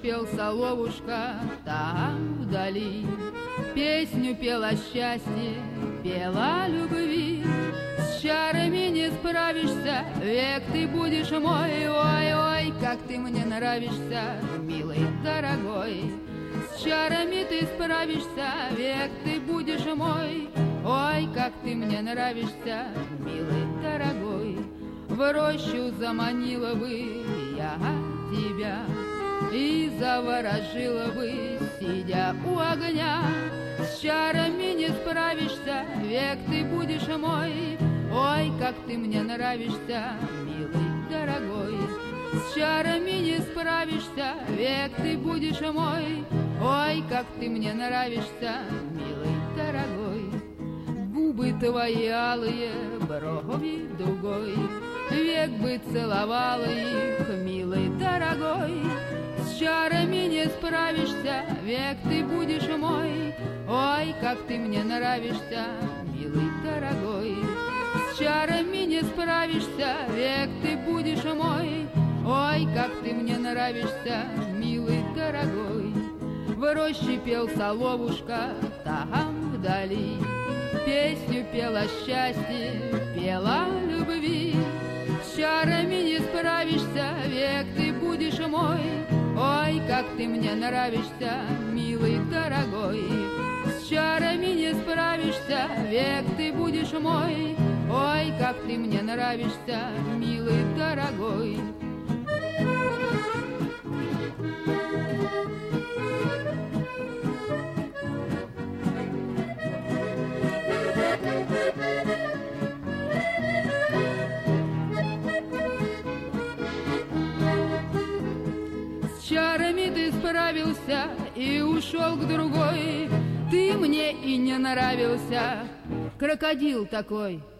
пел соловушка там вдали, песню пел о счастье, пел о любви. С чарами не справишься, век ты будешь мой. Ой-ой, как ты мне нравишься, милый дорогой. С чарами ты справишься, век ты будешь мой. Ой, как ты мне нравишься, милый дорогой. В рощу заманила бы я тебя и заворожила бы, сидя у огня. С чарами не справишься, век ты будешь мой. Ой, как ты мне нравишься, милый дорогой. С чарами не справишься, век ты будешь мой. Ой, как ты мне нравишься, милый дорогой. Губы твои алые, брови дугой, век бы целовала их, милый дорогой. С чарами не справишься, век ты будешь мой. Ой, как ты мне нравишься, милый дорогой. С чарами не справишься, век ты будешь мой. Ой, как ты мне нравишься, милый дорогой. В роще пел соловушка там вдали, песню пел о счастье, пел о любви. С чарами не справишься, век ты будешь мой. Ой, как ты мне нравишься, милый дорогой. С чарами не справишься, век ты будешь мой. Ой, как ты мне нравишься, милый дорогой. С чарами ты справился и ушел к другой. Ты мне и не нравился, крокодил такой.